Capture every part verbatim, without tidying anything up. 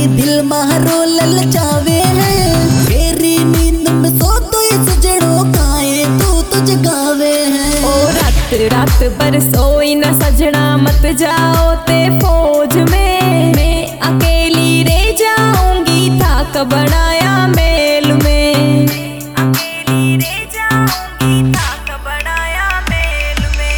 दिल मारो ललचावे है, तेरी नींद में सो तो ये सजड़ो काए तू तुझ गावे है। ओ रात रात भर सोई न सजना मत जाओ ते फौज में, मैं अकेली रह जाऊंगी थाक बनाया मेल में, अकेली रह जाऊंगी थाक बनाया मेल में।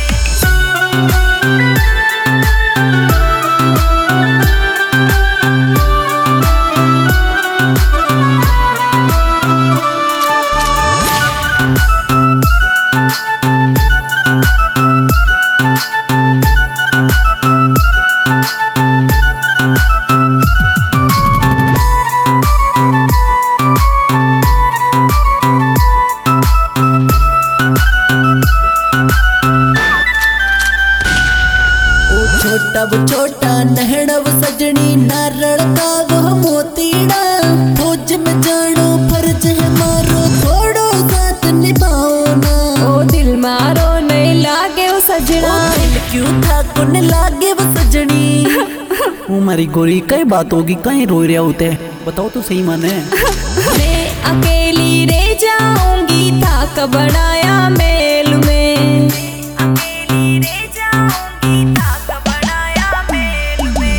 छोटा वो छोटा नहड़ा वो सजनी नारड़ का वो मोतीड़ा, फौज में जानो फर्ज है मारो थोड़ो साथ निभाओ ना। ओ दिल मारो नहीं लागे वो सजना, ओ दिल क्यों था कुन लागे वो सजनी। वो मारी गोरी कई बात होगी कहीं रो रहा होते बताओ तो सही माने। मैं अकेली रह जाऊंगी थाक बनाया मेल में, अकेली रह जाऊंगी थाक बनाया मेल में।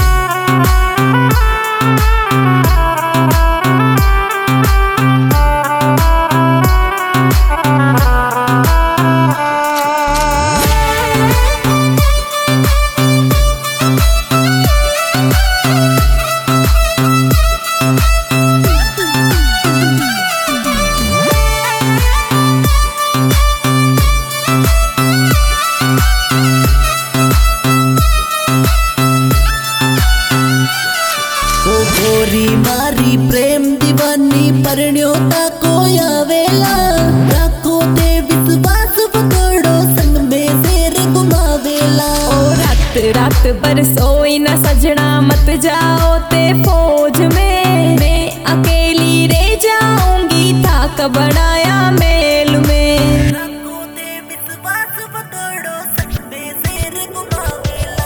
गोरी मारी प्रेम दीवानी परण्यो का कोया वेला, राखो दे विश्वास पकड़ो संग में शेर घुमावेला। ओ रात रात भर सोई न सजना मत जाओ ते फौज में, मैं अकेली रह जाऊंगी थाक बनाया मेल में। राखो दे विश्वास पकड़ो संग में शेर घुमावेला।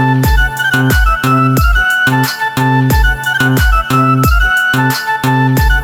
Bye.